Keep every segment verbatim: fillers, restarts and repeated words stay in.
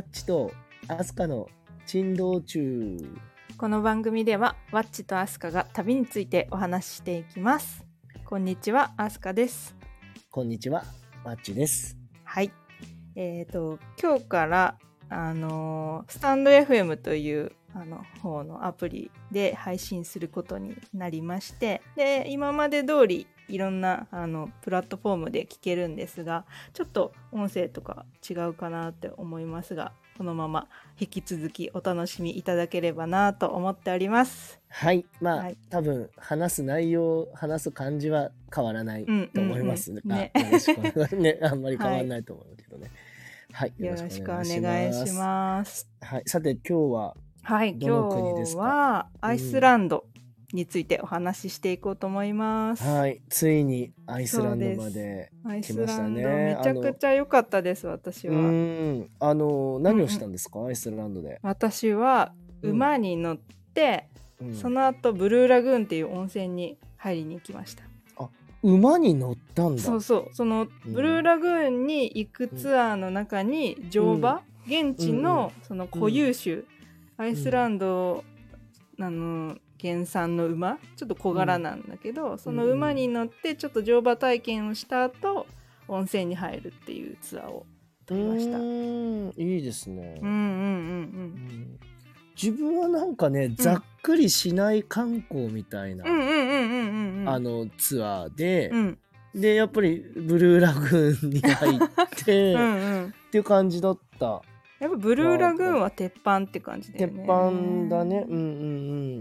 ッチとアスカの珍道中。 この番組ではワッチとアスカが旅についてお話ししていきます。こんにちは、アスカです。 こんにちは、ワッチです。 はい、えーと今日からあのースタンド エフエム というあの方のアプリで配信することになりまして、で今まで通りいろんなあのプラットフォームで聞けるんですが、ちょっと音声とか違うかなって思いますが、このまま引き続きお楽しみいただければなと思っております。 はい、まあ、 はい、 多分話す内容、話す感じは変わらないと思いますが、 うんうんうんね、 よろしくお願いね、あんまり変わらないと思うけどね。はい、はい、 よろしくお願いします。 はい、さて今日ははい、 どの国ですか？ 今日はアイスランドについてお話ししていこうと思います。 うん、はい、ついにアイスランドまで来ましたね。 めちゃくちゃ良かったです、私は。 うん、あの何をしたんですか、うんうん、アイスランドで。 私は馬に乗って、うん、その後ブルーラグーンっていう温泉に入りに行きました。 あ、馬に乗ったんだ。 そうそう、そのブルーラグーンに行くツアーの中に乗馬、うん、現地のその固有種、うん、アイスランド、うん、あの原産の馬、ちょっと小柄なんだけど、うん、その馬に乗ってちょっと乗馬体験をした後、温泉に入るっていうツアーを取りました。 うーん、いいですね。 うんうんうんうん。 自分はなんかね、うん、ざっくり市内観光みたいなあのツアーで、うん、でやっぱりブルーラグーンに入ってうん、うん、っていう感じだった。 やっぱブルーラグーンは鉄板って感じだよね。 鉄板だね。うんうんうん。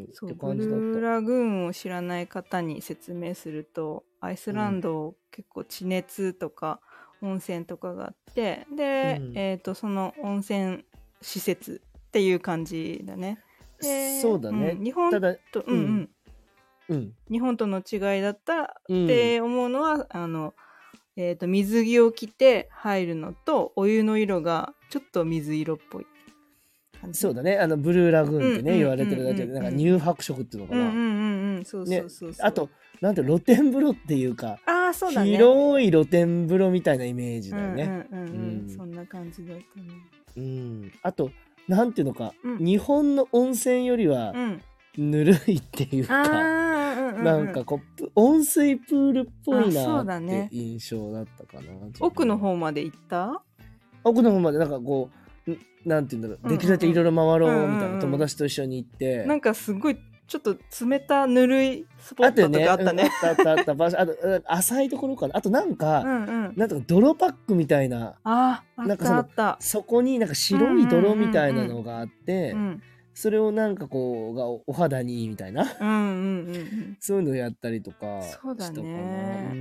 そう、って感じだった。ブルーラグーンを知らない方に説明すると、アイスランド、うん、結構地熱とか温泉とかがあって、で、うん、えっとその温泉施設っていう感じだね。 そうだね。 うん、日本と、うんうんうん、日本との違いだったって思うのは、うん、あの。えー、と水着を着て入るのとお湯の色がちょっと水色っぽい感じ。 そうだね、あのブルーラグーンってね、言われてるだけでなんか乳白色っていうのかな。 うんうんうんうん、そうそうそうそう、ね、 あとなんて露天風呂っていうか、 あ、そうだね、 広い露天風呂みたいなイメージだよね。 うんうんうんうん、そんな感じだったね。 うん、あとなんていうのか、うん、日本の温泉よりはぬるいっていうか、うんなんかこう温水プールっぽいなって印象だったかな。ね、 奥の方まで行った？ 奥の方までなんかこうなんていうんだろう、うんうんうん、できるだけいろいろ回ろうみたいな、友達と一緒に行って、 なんかすごいちょっと冷たぬるいスポットとかあったね。 あったね、あったあった場所、あと浅いところかな、あとなんか、うんうん、なんとか泥パックみたいな、 ああ、 なんかそのあったあった、 そこになんか白い泥みたいなのがあって、うんうんうん、それをなんかこうがお肌にいいみたいな、うんうんうん、そういうのをやったりとかしたかな。そうだね、うん、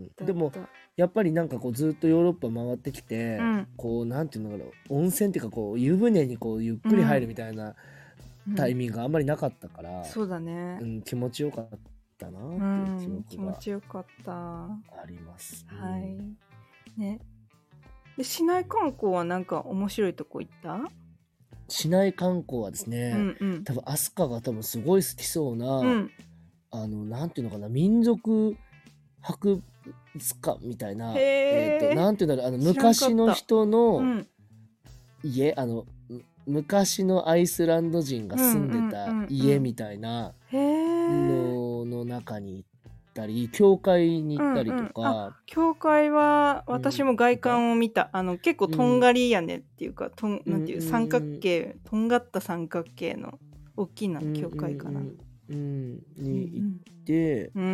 でもやっぱりなんかこうずっとヨーロッパ回ってきて、うん、こうなんていうのかな、温泉っていうかこう湯船にこうゆっくり入るみたいな、うん、タイミングがあんまりなかったから、うん、 そうだね、 うん、気持ちよかったなっていう記憶があります、 うん、はい、ね。で市内観光はなんか面白いとこ行った？ 市内観光はですね、うんうん、多分アスカが多分すごい好きそうな、うん、あのなんていうのかな、民族博物館みたいな、えーと、なんていうんだろう、あの昔の人の家、うん、あの昔のアイスランド人が住んでた家みたいなのの中に行ったり、教会に行ったりとか、うんうん、 教会は私も外観を見た、うん、あの結構とんがり屋根っていうか、とんなんていう三角形、とんがった三角形の大きな教会かな、うんうん、に行って、うん、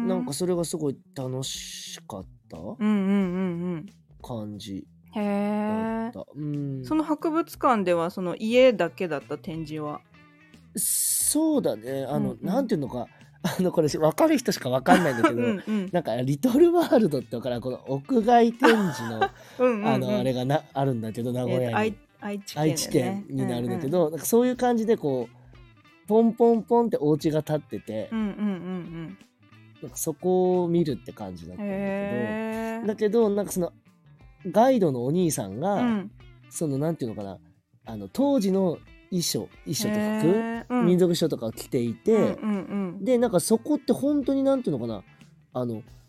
なんかそれがすごい楽しかった感じだった。うん、 その博物館ではその家だけだった、展示は？ そうだね、あの、うんうん、なんていうのか、あのこれ分かる人しか分かんないんだけどうん、うん、なんかリトルワールドって分からん、この屋外展示のうんうん、うん、あのあれがなあるんだけど、名古屋に、えー愛, 愛, 知県ね、愛知県になるんだけど、うんうん、なんかそういう感じでこうポンポンポンってお家が建ってて、うんうんうんうん、なんかそこを見るって感じだったんだけど、だけどなんかそのガイドのお兄さんが、うん、そのなんていうのかな、あの当時の衣装衣装と服、うん、民族衣装とかを着ていて、うんうんうん、でなんかそこって本当になんていうのかな、あの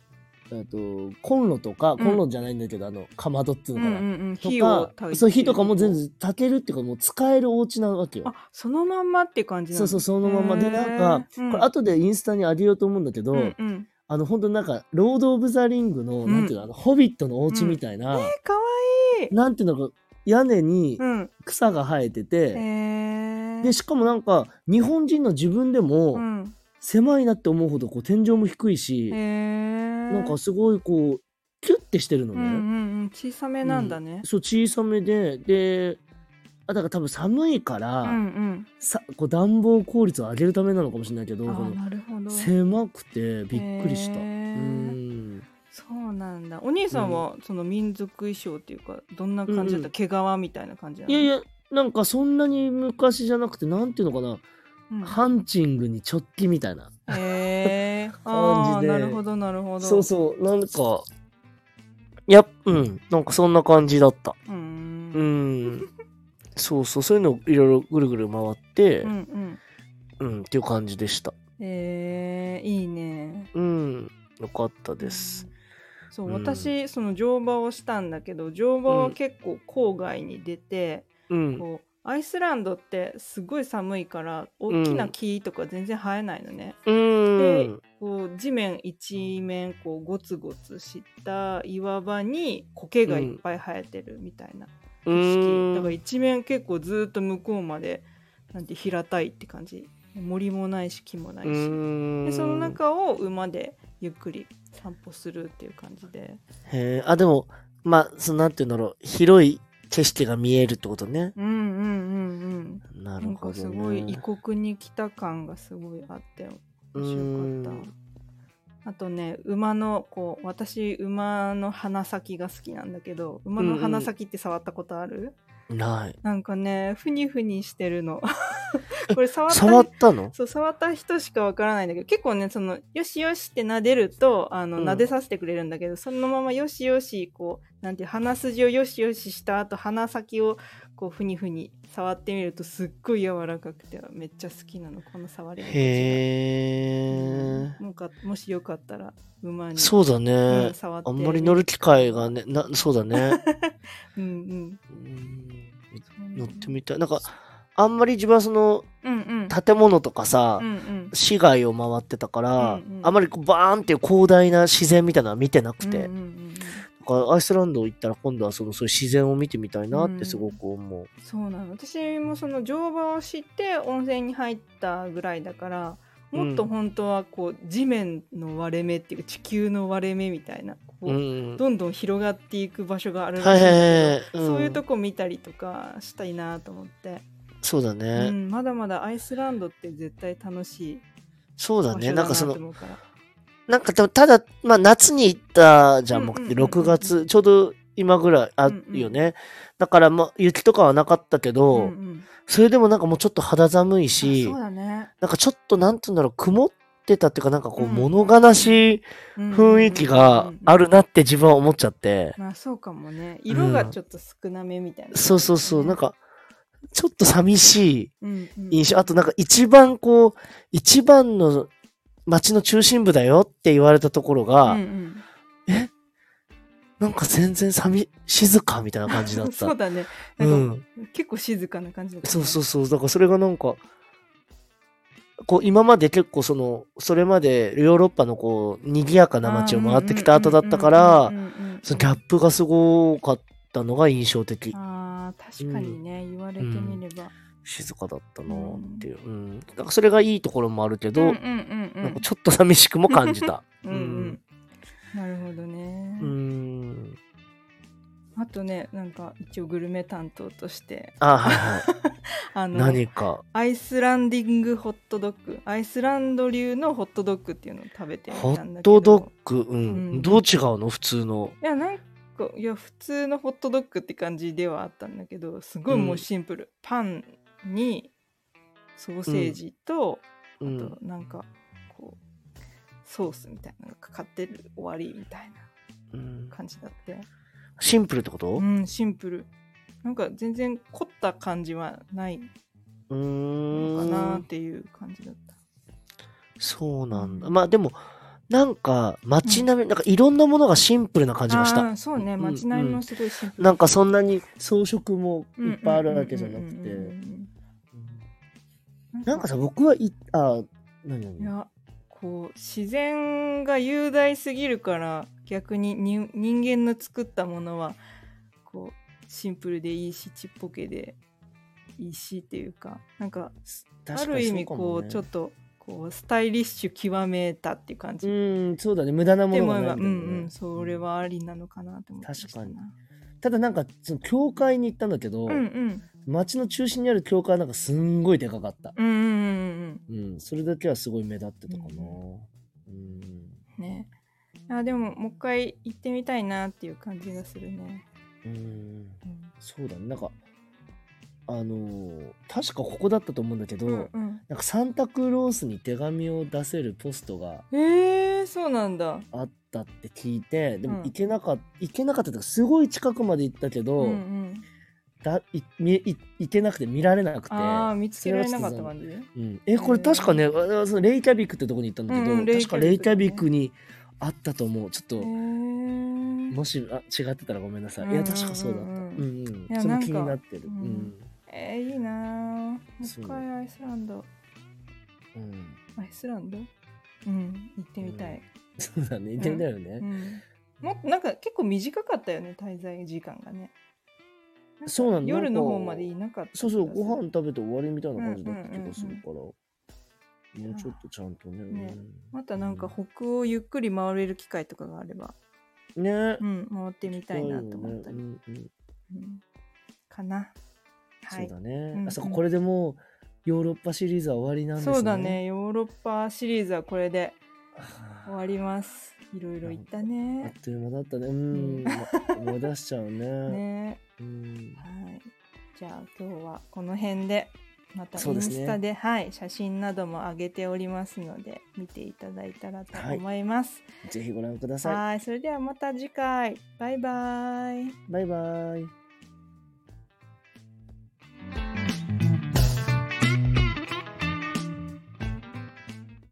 えっとコンロとか、 うんコンロじゃないんだけどあのかまどっていうのかな、 うんうんうん、 と火をか焚いてそう火とかも全然焚けるっていうかもう使えるお家なわけよ。 あ、そのまんまって感じなの？ そうそうそのままでなんか、 へー、 これ後でインスタにあげようと思うんだけど、 うんうん、 あの本当なんかロード・オブ・ザ・リングの、 うんなんていうのあのホビットのお家みたいな、 えー、かわいい。 なんていうのか屋根にうん、 草が生えてて、 へー、 でしかもなんか日本人の自分でうもん、 狭いなって思うほどこう天井も低いし、 へー、 なんかすごいこうキュッてしてるのね、 うんうんうん、小さめなんだね。 うん、そう小さめでであだから多分寒いから、 うんうん、 さこう暖房効率を上げるためなのかもしれないけど、こあ、 のなるほど。 狭くてびっくりした。うへー、 んそうなんだ。お兄さんはその民族衣装っていうかどんな感じだった？ うんうん毛皮みたいな感じなの？ いやいやなんかそんなに昔じゃなくてなんていうのかな、 うん、 ハンチングにチョッキみたいなへー、 感じで、 あー、なるほどなるほど。 そうそうなんかいやうんなんかそんな感じだった。 うーん、 うんそうそうそういうのいろいろぐるぐる回ってうんうんうんっていう感じでした。 えー、いいね。 うんよかったです。 そう、 うん私その乗馬をしたんだけど、乗馬は結構郊外に出て、 うんこうアイスランドってすごい寒いから大きな木とか全然生えないのね。 うんでこう地面一面こうゴツゴツした岩場に苔がいっぱい生えてるみたいな景色、だから一面結構ずっと向こうまでなんて平たいって感じ、森もないし木もないし、でその中を馬でゆっくり散歩するっていう感じで。 へえ、あでもまあそのなんていうんだろう広い景色が見えるってことね。 うんうんうんうん。 なるほどね。 なんかすごい異国に来た感がすごいあって面白かった。あとね、馬のこう私馬の鼻先が好きなんだけど、馬の鼻先って触ったことある？ ない。 なんかねふにふにしてるのこれ触った触ったの？ そう触った人しかわからないんだけど、結構ねそのよしよしって撫でるとあの、 うん撫でさせてくれるんだけど、そのままよしよしこうなんていう鼻筋をよしよしした後鼻先をこうふにふに触ってみるとすっごい柔らかくてめっちゃ好きなの、この触り心地が。 へえ、 うん、もかもしよかったら馬にそうだね、 うん、触ってあんまり乗る機会がねなそうだねうんうんうん乗ってみたい。なんかあんまり自分はそのうんうん建物とかさ、 うんうん市街を回ってたから、 うんうんあんまりこうバーンっていう広大な自然みたいなのは見てなくて、 うんうんうんだからアイスランド行ったら今度はそのそういう自然を見てみたいなってすごく思う。 そうなの。私もその乗馬を知って温泉に入ったぐらいだから、もっと本当はこう地面の割れ目っていうか地球の割れ目みたいなこう、 うん、 どんどん広がっていく場所があるらしいんはいだはいはい、 けど、そういうとこ見たりとかしたいなと思って。 そうだね、 うん、まだまだアイスランドって絶対楽しいそうだね。なんかその思うから。 なんかただまあ夏に行ったじゃん、 うんうんうんうん僕ろくがつちょうど今ぐらいあるよね、うんうん、だからまあ雪とかはなかったけど、うんうん、それでもなんかもうちょっと肌寒いし、 そうだね、 なんかちょっとなんていうんだろう曇ってたっていうかなんかこう物悲しい雰囲気があるなって自分は思っちゃって、 まあそうかもね、色がちょっと少なめみたいな、ねうん、そうそうそう、なんかちょっと寂しい印象、うんうん、あとなんか一番こう一番の街の中心部だよって言われたところが、うんうん、えなんか全然寂静かみたいな感じだった。 そうだね。なんか、うん、結構静かな感じだった、ね。 そうそうそう。だからそれがなんか、こう今まで結構その、それまでヨーロッパのこう、賑やかな街を回ってきた後だったから、そのギャップがすごかったのが印象的。 ああ、確かにね、うん、言われてみれば。うん、 静かだったなっていう、うん、うん、なんかそれがいいところもあるけど、うんうんうんうん、なんかちょっと寂しくも感じた。 うん、うん、なるほどね。うん。あとね、なんか一応グルメ担当として、 あ、はいはい。 あの何かアイスランディングホットドッグ、アイスランド流のホットドッグっていうのを食べてみたんだけど。 ホットドッグ、うん、うん、どう違うの普通の？ いやなんかいや普通のホットドッグって感じではあったんだけど、すごいもうシンプル、うん、パンにソーセージと、うん、あとなんかこうソースみたいなのがかかってる終わりみたいな感じだって、うん、 シンプルってこと？ うん、シンプル。なんか全然凝った感じはないのかなっていう感じだった。 そうなんだ。うん、まあでもなんか街並み、うん、なんかいろんなものがシンプルな感じがした。 あ、そうね、街並みもすごいシンプル、 うんうん、なんかそんなに装飾もいっぱいあるわけじゃなくて、なんかさ、僕はいあ何何いやこう自然が雄大すぎるから逆にに人間の作ったものはこうシンプルでいいしちっぽけでいいしっていうか、なんかある意味こう、ね、ちょっとこうスタイリッシュ極めたっていう感じ。 うん、そうだね、無駄なものがないんだよね。 うんうん、それはありなのかなと思ってましたな。 確かに。ただなんかその教会に行ったんだけど、うんうん、街の中心にある教会はなんかすんごいでかかった。うんうんうんうん。うん、それだけはすごい目立ってたかな。うん、 うんね。あ、でももう一回行ってみたいなっていう感じがするね。 うん、うん、そうだね。なんかあのー、確かここだったと思うんだけど、うんうん、なんかサンタクロースに手紙を出せるポストがえー、そうなんだあったって聞いて、でも行けなかった、うん、行けなかったとかすごい近くまで行ったけど、うんうん、だいいい行けなくて見られなくて、 あ見つけられなかった感じ、 うん、えこれ確かね、そのレイキャビックってとこに行ったんだけど、うんうん、確かレイキャビックにあったと思う。ちょっともしあ違ってたらごめんなさい。いや確かそうだった。うんうん。その気になってる。うん。 えー、いいなー。もう一回アイスランド。うん。アイスランド？うん、行ってみたい。 うん、そうだね、行ってみたいよね。うんうん、 もなんか結構短かったよね、滞在時間がね。 そうなんだ。 夜の方までいなかった。 そうそう、ご飯食べて終わりみたいな感じだった気がするから。もうちょっとちゃんとね。ね、 またなんか北欧ゆっくり回れる機会とかがあれば。 ね、 うん、回ってみたいなと思ったり。ね、うんうんうん、かな。 はい、そうだね。うんうん、あそここれでもうヨーロッパシリーズは終わりなんですね。 そうだね。ヨーロッパシリーズはこれで終わります。いろいろ言ったね。 あっという間だったね。うん。思い出しちゃうね。ね、 うん。はい。じゃあ今日はこの辺でまたインスタで、ね、はい、写真なども上げておりますので見ていただいたらと思います。 はい、ぜひご覧ください。 はい。それではまた次回。バイバイ。 バイバイ。